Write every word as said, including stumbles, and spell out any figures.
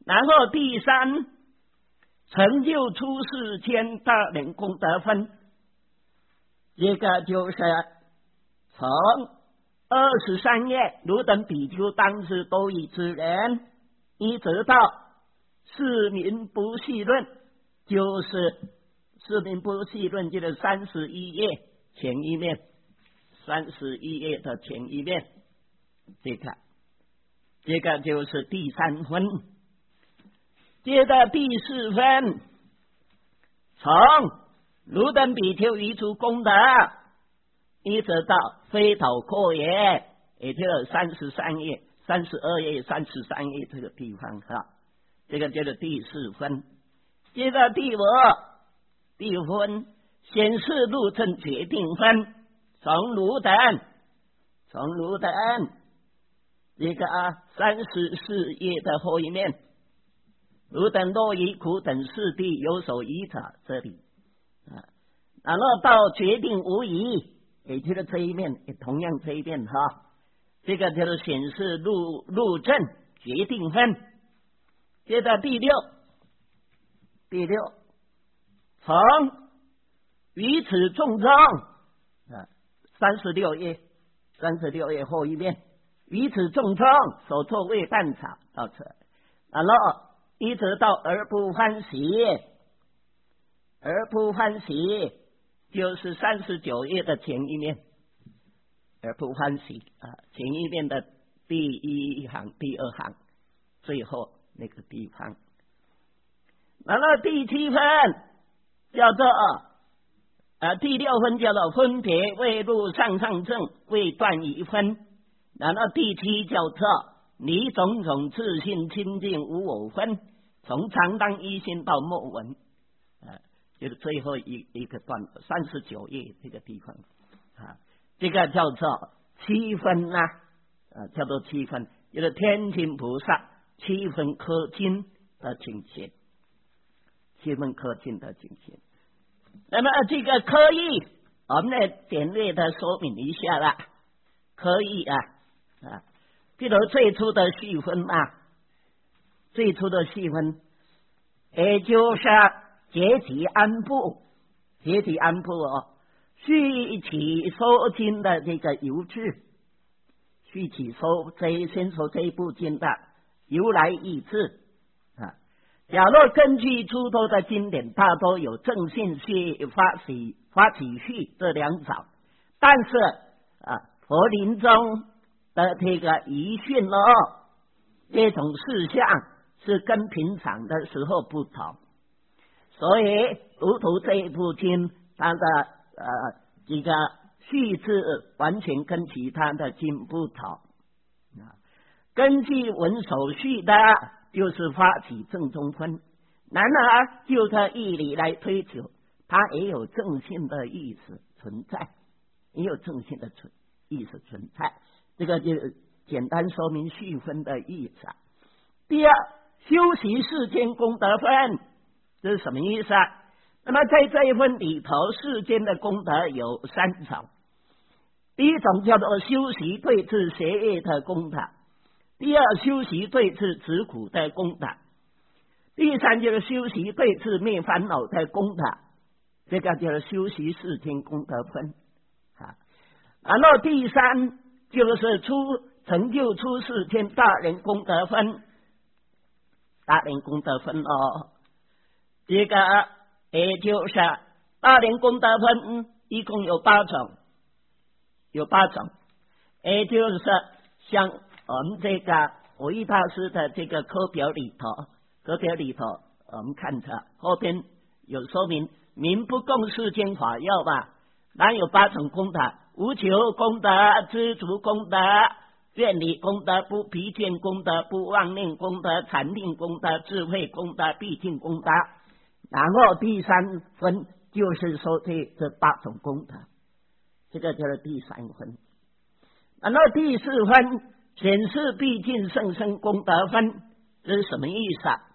然后第三，成就出世间大人功德分，这个就是从二十三页汝等比丘当时都已之人，一直到四民不细论，就是四民不细论就是三十一页前一面，三十一页的前一面，这个这个就是第三分。接着第四分，从汝等比丘于诸功德，一直到非头阔页，也就是三十三页、三十二页、三十三页这个地方哈，这个就是第四分。接着第五第五分，显示路证决定分，从汝等从汝等这个三十四页的后一面，汝等若以苦等四谛有所依者，这里啊，然后到决定无疑，也就是这一面，也同样这一面哈，这个就是显示路路证决定分。接着第六，第六，从于此众中啊，三十六页，三十六页后一面，于此众中所作未半草到此，然后一直到而不欢喜，而不欢喜就是三十九页的前一面，而不欢喜啊，前一面的第一行、第二行，最后那个地方。然后第七分叫做啊，第六分叫做分别未入上上正，未断一分。然后第七叫做离种种自信清净无我分，从常当一心到末文，啊，就是最后一一个段落，三十九页这个地方啊，这个叫做七分呐、啊，啊，叫做七分，就是天亲菩萨七分科经的境界，七分科经的境界。那么这个科义，我们来简略的说明一下啦。科义啊啊，比如最初的细分啊。最初的细分，也就是结体安部，结体安部哦，续起收经的这个由志，续起收这一先说这一部经的由来意志啊。假若根据诸多的经典，大多有正信续、发起发起序这两种，但是啊，佛临终的这个遗训哦，这种事项是跟平常的时候不同，所以如图这一部经，它的呃这个序字完全跟其他的经不同啊。根据文手序的，就是发起正中分，然而就它义理来推求，它也有正性的意思存在，也有正性的存意思存在。这个就简单说明序分的意思啊。第二，修习世间功德分，这是什么意思啊？那么在这一分里头，世间的功德有三种。第一种叫做修习对治邪业的功德，第二修习对治止苦的功德，第三就是修习对治灭烦恼的功德，这个就是修习世间功德分啊。然后第三就是出成就出世间大人功德分。大人功德分哦，这个也就是大人功德分，一共有八种，有八种，也就是像我们这个我一大师的这个课表里头，课表里头我们看着后边有说明，民不共世间法要吧，哪有八种功德？无求功德、知足功德、愿力功德、不疲倦功德、不妄念功德、禅定功德、智慧功德、毕竟功德。然后第三分就是说这这八种功德，这个就是第三分。然后第四分显示毕竟甚深功德分，这是什么意思啊？